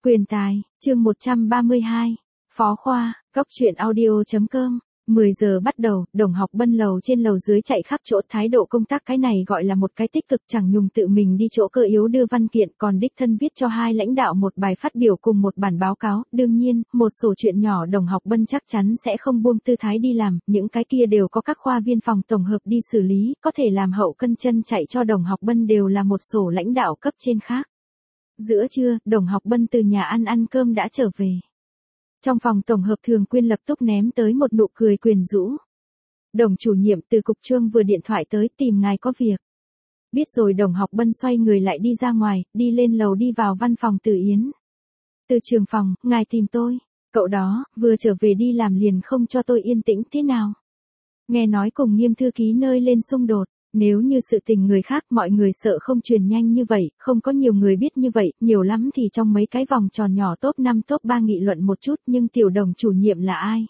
Quyền tài, chương 132, Phó Khoa, Góc truyện audio.com. 10 giờ bắt đầu, Đồng Học Bân lầu trên lầu dưới chạy khắp chỗ, thái độ công tác cái này gọi là một cái tích cực, chẳng nhùng tự mình đi chỗ cơ yếu đưa văn kiện, còn đích thân viết cho hai lãnh đạo một bài phát biểu cùng một bản báo cáo. Đương nhiên, một số chuyện nhỏ Đồng Học Bân chắc chắn sẽ không buông tư thái đi làm, những cái kia đều có các khoa viên phòng tổng hợp đi xử lý, có thể làm hậu cân chân chạy cho Đồng Học Bân đều là một số lãnh đạo cấp trên khác. Giữa trưa, Đồng Học Bân từ nhà ăn cơm đã trở về. Trong phòng tổng hợp Thường Quyên lập tức ném tới một nụ cười quyến rũ. Đồng chủ nhiệm từ cục Trương vừa điện thoại tới tìm ngài có việc. Biết rồi. Đồng Học Bân xoay người lại đi ra ngoài, đi lên lầu đi vào văn phòng Từ Yến. Từ trường phòng, ngài tìm tôi. Cậu đó, vừa trở về đi làm liền không cho tôi yên tĩnh thế nào. Nghe nói cùng Nghiêm thư ký nơi lên xung đột. Nếu như sự tình người khác mọi người sợ không truyền nhanh như vậy, không có nhiều người biết như vậy, nhiều lắm thì trong mấy cái vòng tròn nhỏ top 5 top 3 nghị luận một chút, nhưng tiểu Đồng chủ nhiệm là ai?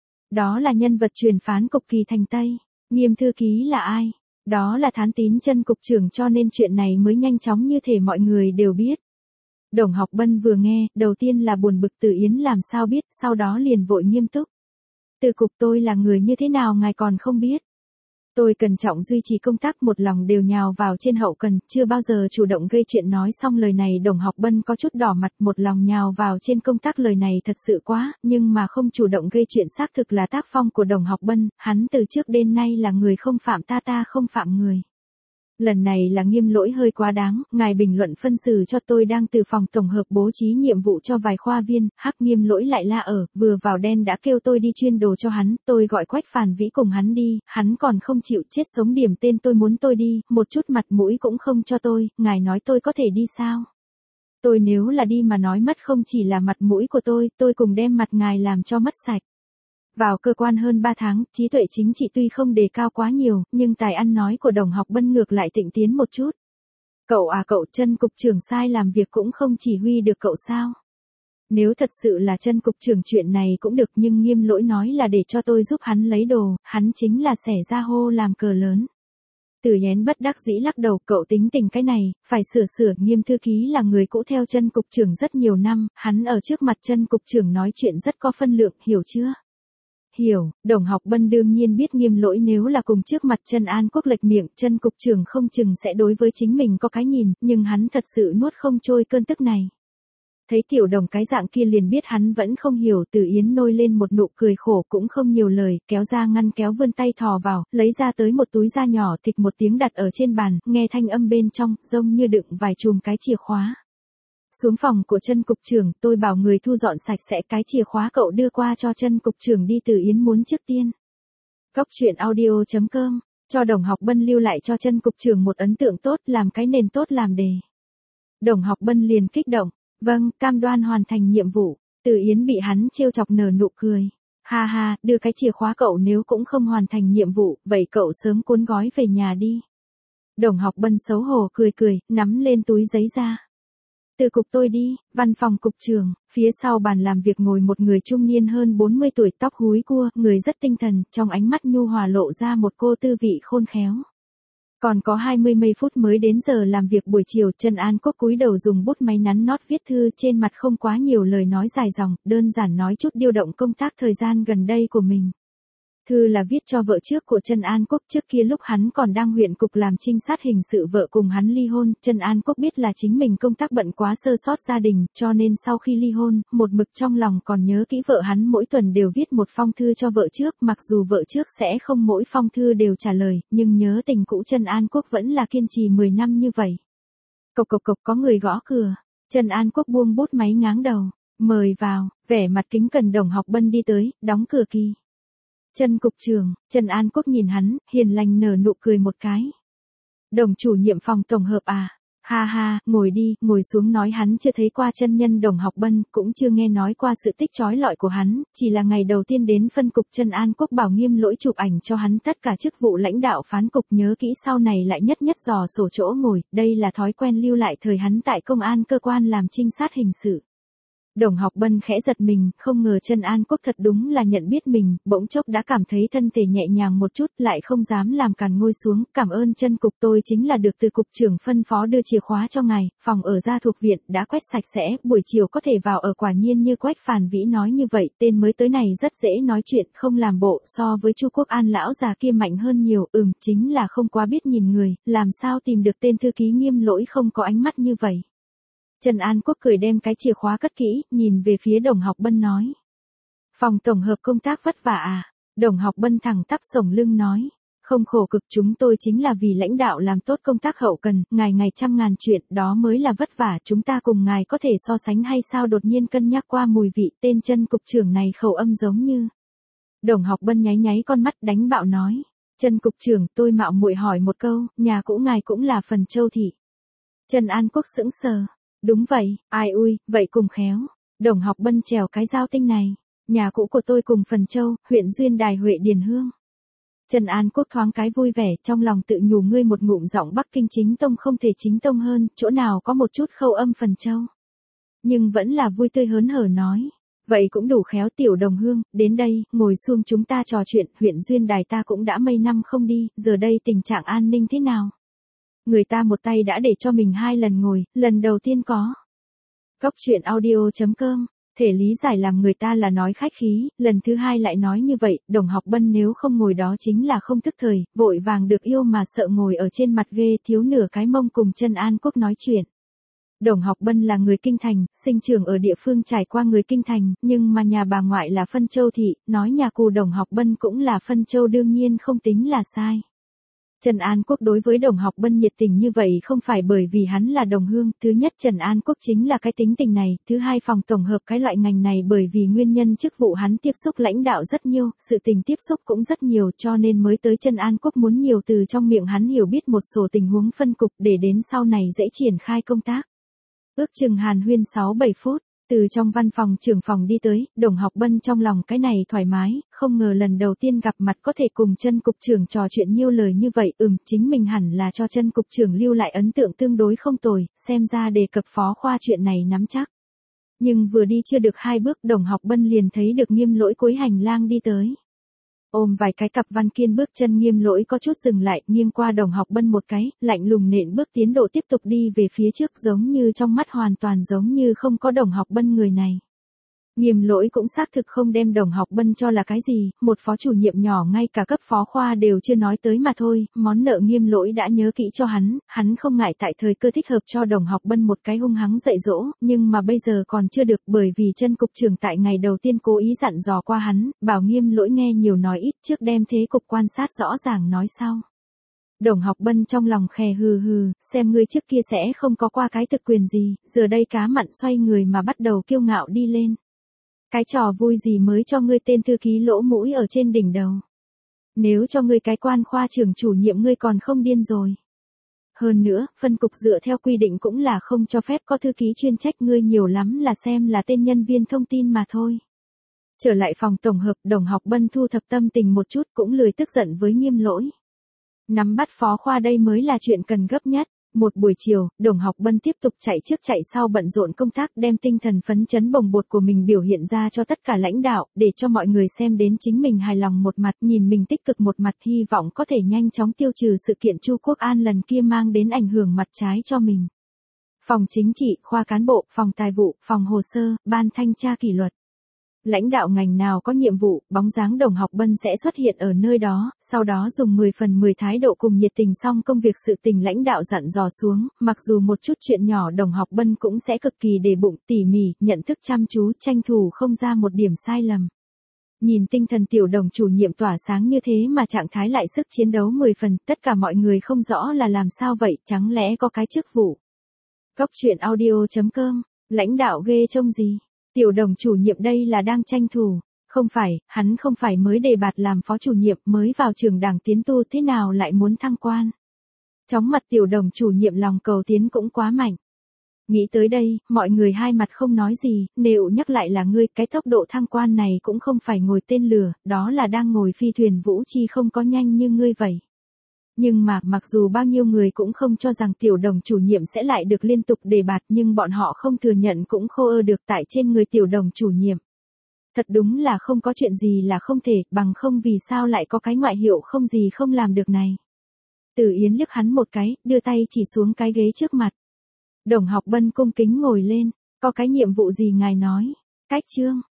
Đó là nhân vật truyền phán cục Kỳ Thành Tây. Nghiêm thư ký là ai? Đó là Thán Tín Chân cục trưởng, cho nên chuyện này mới nhanh chóng như thể mọi người đều biết. Đồng Học Bân vừa nghe, đầu tiên là buồn bực Từ Yến làm sao biết, sau đó liền vội nghiêm túc. Từ cục tôi là người như thế nào ngài còn không biết? Tôi cẩn trọng duy trì công tác, một lòng đều nhào vào trên hậu cần, chưa bao giờ chủ động gây chuyện. Nói xong lời này Đồng Học Bân có chút đỏ mặt, một lòng nhào vào trên công tác lời này thật sự quá, nhưng mà không chủ động gây chuyện xác thực là tác phong của Đồng Học Bân, hắn từ trước đến nay là người không phạm ta không phạm người. Lần này là Nghiêm lỗi hơi quá đáng, ngài bình luận phân xử cho tôi đang từ phòng tổng hợp bố trí nhiệm vụ cho vài khoa viên, Nghiêm lỗi lại la ở, vừa vào đen đã kêu tôi đi chuyên đồ cho hắn, tôi gọi Quách Phàn Vĩ cùng hắn đi, hắn còn không chịu, chết sống điểm tên tôi muốn tôi đi, một chút mặt mũi cũng không cho tôi, ngài nói tôi có thể đi sao? Tôi nếu là đi mà nói mất không chỉ là mặt mũi của tôi cùng đem mặt ngài làm cho mất sạch. Vào cơ quan hơn 3 tháng, trí tuệ chính trị tuy không đề cao quá nhiều, nhưng tài ăn nói của Đồng Học Bân ngược lại tịnh tiến một chút. Cậu Chân cục trưởng sai làm việc cũng không chỉ huy được cậu sao? Nếu thật sự là Chân cục trưởng chuyện này cũng được, nhưng Nghiêm lỗi nói là để cho tôi giúp hắn lấy đồ, hắn chính là xẻ ra hô làm cờ lớn. Từ Yến bất đắc dĩ lắc đầu, cậu tính tình cái này, phải sửa. Nghiêm thư ký là người cũ theo Chân cục trưởng rất nhiều năm, hắn ở trước mặt Chân cục trưởng nói chuyện rất có phân lượng, hiểu chưa? Hiểu. Đồng Học Bân đương nhiên biết Nghiêm lỗi nếu là cùng trước mặt Trần An Quốc lệch miệng, Chân cục trưởng không chừng sẽ đối với chính mình có cái nhìn, nhưng hắn thật sự nuốt không trôi cơn tức này. Thấy tiểu Đồng cái dạng kia liền biết hắn vẫn không hiểu. Từ Yến nôi lên một nụ cười khổ, cũng không nhiều lời, kéo ra ngăn kéo vươn tay thò vào, lấy ra tới một túi da nhỏ, thịch một tiếng đặt ở trên bàn, nghe thanh âm bên trong, giống như đựng vài chùm cái chìa khóa. Xuống phòng của Chân cục trưởng, tôi bảo người thu dọn sạch sẽ, cái chìa khóa cậu đưa qua cho Chân cục trưởng đi. Từ Yến muốn trước tiên. Góc truyện audio.com, cho Đồng Học Bân lưu lại cho Chân cục trưởng một ấn tượng tốt, làm cái nền tốt làm đề. Đồng Học Bân liền kích động, vâng, cam đoan hoàn thành nhiệm vụ. Từ Yến bị hắn trêu chọc nở nụ cười. Ha, đưa cái chìa khóa cậu nếu cũng không hoàn thành nhiệm vụ, vậy cậu sớm cuốn gói về nhà đi. Đồng Học Bân xấu hổ cười, nắm lên túi giấy ra. Từ cục tôi đi. Văn phòng cục trưởng, phía sau bàn làm việc ngồi một người trung niên hơn 40 tuổi, tóc húi cua, người rất tinh thần, trong ánh mắt nhu hòa lộ ra một cô tư vị khôn khéo. Còn có 20 mấy phút mới đến giờ làm việc buổi chiều, Trần An Quốc cúi đầu dùng bút máy nắn nót viết thư, trên mặt không quá nhiều lời nói dài dòng, đơn giản nói chút điều động công tác thời gian gần đây của mình. Thư là viết cho vợ trước của Trần An Quốc, trước kia lúc hắn còn đang huyện cục làm trinh sát hình sự, vợ cùng hắn ly hôn, Trần An Quốc biết là chính mình công tác bận quá sơ sót gia đình, cho nên sau khi ly hôn, một mực trong lòng còn nhớ kỹ vợ hắn, mỗi tuần đều viết một phong thư cho vợ trước, mặc dù vợ trước sẽ không mỗi phong thư đều trả lời, nhưng nhớ tình cũ Trần An Quốc vẫn là kiên trì 10 năm như vậy. Cộc có người gõ cửa, Trần An Quốc buông bút máy ngáng đầu, mời vào, vẻ mặt kính cẩn. Đồng Học Bân đi tới, đóng cửa kỳ. Chân cục trưởng, Trần An Quốc nhìn hắn, hiền lành nở nụ cười một cái. Đồng chủ nhiệm phòng tổng hợp à? Ha, ngồi đi, ngồi xuống. Nói hắn chưa thấy qua chân nhân Đồng Học Bân, cũng chưa nghe nói qua sự tích chói lọi của hắn, chỉ là ngày đầu tiên đến phân cục Trần An Quốc bảo Nghiêm lỗi chụp ảnh cho hắn tất cả chức vụ lãnh đạo phán cục, nhớ kỹ sau này lại nhất dò sổ chỗ ngồi, đây là thói quen lưu lại thời hắn tại công an cơ quan làm trinh sát hình sự. Đồng Học Bân khẽ giật mình, không ngờ Trần An Quốc thật đúng là nhận biết mình, bỗng chốc đã cảm thấy thân thể nhẹ nhàng một chút, lại không dám làm càn ngôi xuống, cảm ơn Trân cục, tôi chính là được từ cục trưởng phân phó đưa chìa khóa cho ngài, phòng ở gia thuộc viện đã quét sạch sẽ, buổi chiều có thể vào ở. Quả nhiên như Quách Phàn Vĩ nói như vậy, tên mới tới này rất dễ nói chuyện, không làm bộ, so với Chu Quốc An lão già kia mạnh hơn nhiều, chính là không quá biết nhìn người, làm sao tìm được tên thư ký Nghiêm Lỗi không có ánh mắt như vậy. Trần An Quốc cười đem cái chìa khóa cất kỹ, nhìn về phía Đồng Học Bân nói. Phòng tổng hợp công tác vất vả à? Đồng Học Bân thẳng tắp sống lưng nói. Không khổ cực, chúng tôi chính là vì lãnh đạo làm tốt công tác hậu cần, ngài ngày trăm ngàn chuyện, đó mới là vất vả, chúng ta cùng ngài có thể so sánh hay sao? Đột nhiên cân nhắc qua mùi vị, tên Trân cục trưởng này khẩu âm giống như. Đồng Học Bân nháy nháy con mắt đánh bạo nói. Trân cục trưởng, tôi mạo muội hỏi một câu, nhà cũ ngài cũng là Phần Châu thị. Trần An Quốc sững sờ. Đúng vậy, ai ui, vậy cùng khéo. Đồng Học Bân trèo cái giao tinh này. Nhà cũ của tôi cùng Phần Châu, huyện Duyên Đài Huệ Điền Hương. Trần An Quốc thoáng cái vui vẻ, trong lòng tự nhủ ngươi một ngụm giọng Bắc Kinh chính tông không thể chính tông hơn, chỗ nào có một chút khâu âm Phần Châu. Nhưng vẫn là vui tươi hớn hở nói. Vậy cũng đủ khéo Tiểu Đồng Hương, đến đây, ngồi xuống chúng ta trò chuyện, huyện Duyên Đài ta cũng đã mấy năm không đi, giờ đây tình trạng an ninh thế nào? Người ta một tay đã để cho mình 2 lần ngồi, lần đầu tiên có. Cóc truyện audio.com, thể lý giải làm người ta là nói khách khí, lần thứ 2 lại nói như vậy, Đồng Học Bân nếu không ngồi đó chính là không thức thời, vội vàng được yêu mà sợ ngồi ở trên mặt ghê thiếu nửa cái mông cùng Trần An Quốc nói chuyện. Đồng Học Bân là người Kinh Thành, sinh trưởng ở địa phương trải qua người Kinh Thành, nhưng mà nhà bà ngoại là Phân Châu thị, nói nhà cụ Đồng Học Bân cũng là Phân Châu đương nhiên không tính là sai. Trần An Quốc đối với Đồng Học Bân nhiệt tình như vậy không phải bởi vì hắn là đồng hương, thứ nhất Trần An Quốc chính là cái tính tình này, thứ hai phòng tổng hợp cái loại ngành này bởi vì nguyên nhân chức vụ hắn tiếp xúc lãnh đạo rất nhiều, sự tình tiếp xúc cũng rất nhiều cho nên mới tới Trần An Quốc muốn nhiều từ trong miệng hắn hiểu biết một số tình huống phân cục để đến sau này dễ triển khai công tác. Ước chừng hàn huyên 6-7 phút. Từ trong văn phòng trưởng phòng đi tới, Đồng Học Bân trong lòng cái này thoải mái, không ngờ lần đầu tiên gặp mặt có thể cùng Trân cục trưởng trò chuyện nhiều lời như vậy, chính mình hẳn là cho Trân cục trưởng lưu lại ấn tượng tương đối không tồi, xem ra đề cập phó khoa chuyện này nắm chắc. Nhưng vừa đi chưa được 2 bước Đồng Học Bân liền thấy được Nghiêm Lỗi cuối hành lang đi tới. Ôm vài cái cặp văn kiên bước chân Nghiêm Lỗi có chút dừng lại, nghiêng qua Đồng Học Bân một cái, lạnh lùng nện bước tiến độ tiếp tục đi về phía trước giống như trong mắt hoàn toàn giống như không có Đồng Học Bân người này. Nghiêm Lỗi cũng xác thực không đem Đồng Học Bân cho là cái gì, một phó chủ nhiệm nhỏ ngay cả cấp phó khoa đều chưa nói tới mà thôi, món nợ Nghiêm Lỗi đã nhớ kỹ cho hắn không ngại tại thời cơ thích hợp cho Đồng Học Bân một cái hung hăng dạy dỗ, nhưng mà bây giờ còn chưa được bởi vì Trân cục trưởng tại ngày đầu tiên cố ý dặn dò qua hắn, bảo Nghiêm Lỗi nghe nhiều nói ít trước đem thế cục quan sát rõ ràng nói sau. Đồng Học Bân trong lòng khè hừ, xem ngươi trước kia sẽ không có qua cái thực quyền gì, giờ đây cá mặn xoay người mà bắt đầu kiêu ngạo đi lên. Cái trò vui gì mới cho ngươi tên thư ký lỗ mũi ở trên đỉnh đầu. Nếu cho ngươi cái quan khoa trưởng chủ nhiệm ngươi còn không điên rồi. Hơn nữa, phân cục dựa theo quy định cũng là không cho phép có thư ký chuyên trách, ngươi nhiều lắm là xem là tên nhân viên thông tin mà thôi. Trở lại phòng tổng hợp, Đồng Học Bân thu thập tâm tình một chút cũng lười tức giận với Nghiêm Lỗi. Nắm bắt phó khoa đây mới là chuyện cần gấp nhất. Một buổi chiều, Đồng Học Bân tiếp tục chạy trước chạy sau bận rộn công tác đem tinh thần phấn chấn bồng bột của mình biểu hiện ra cho tất cả lãnh đạo, để cho mọi người xem đến chính mình hài lòng một mặt, nhìn mình tích cực một mặt, hy vọng có thể nhanh chóng tiêu trừ sự kiện Chu Quốc An lần kia mang đến ảnh hưởng mặt trái cho mình. Phòng chính trị, khoa cán bộ, phòng tài vụ, phòng hồ sơ, ban thanh tra kỷ luật. Lãnh đạo ngành nào có nhiệm vụ, bóng dáng Đồng Học Bân sẽ xuất hiện ở nơi đó, sau đó dùng 10 phần 10 thái độ cùng nhiệt tình xong công việc sự tình lãnh đạo dặn dò xuống, mặc dù một chút chuyện nhỏ Đồng Học Bân cũng sẽ cực kỳ để bụng, tỉ mỉ, nhận thức chăm chú, tranh thủ không ra một điểm sai lầm. Nhìn tinh thần tiểu Đồng chủ nhiệm tỏa sáng như thế mà trạng thái lại sức chiến đấu 10 phần, tất cả mọi người không rõ là làm sao vậy, chẳng lẽ có cái chức vụ. Cóc truyện audio.com, lãnh đạo ghê trông gì? Tiểu Đồng chủ nhiệm đây là đang tranh thủ, không phải, hắn không phải mới đề bạt làm phó chủ nhiệm mới vào trường đảng tiến tu thế nào lại muốn thăng quan. Chóng mặt Tiểu Đồng chủ nhiệm lòng cầu tiến cũng quá mạnh. Nghĩ tới đây, mọi người hai mặt không nói gì, nếu nhắc lại là ngươi, cái tốc độ thăng quan này cũng không phải ngồi tên lửa, đó là đang ngồi phi thuyền vũ chi không có nhanh như ngươi vậy. Nhưng mà, mặc dù bao nhiêu người cũng không cho rằng tiểu đồng chủ nhiệm sẽ lại được liên tục đề bạt, nhưng bọn họ không thừa nhận cũng khô ơ được tại trên người tiểu đồng chủ nhiệm. Thật đúng là không có chuyện gì là không thể, bằng không vì sao lại có cái ngoại hiệu không gì không làm được này. Từ Yến liếc hắn một cái, đưa tay chỉ xuống cái ghế trước mặt. Đồng Học Bân cung kính ngồi lên, có cái nhiệm vụ gì ngài nói. Cách chương.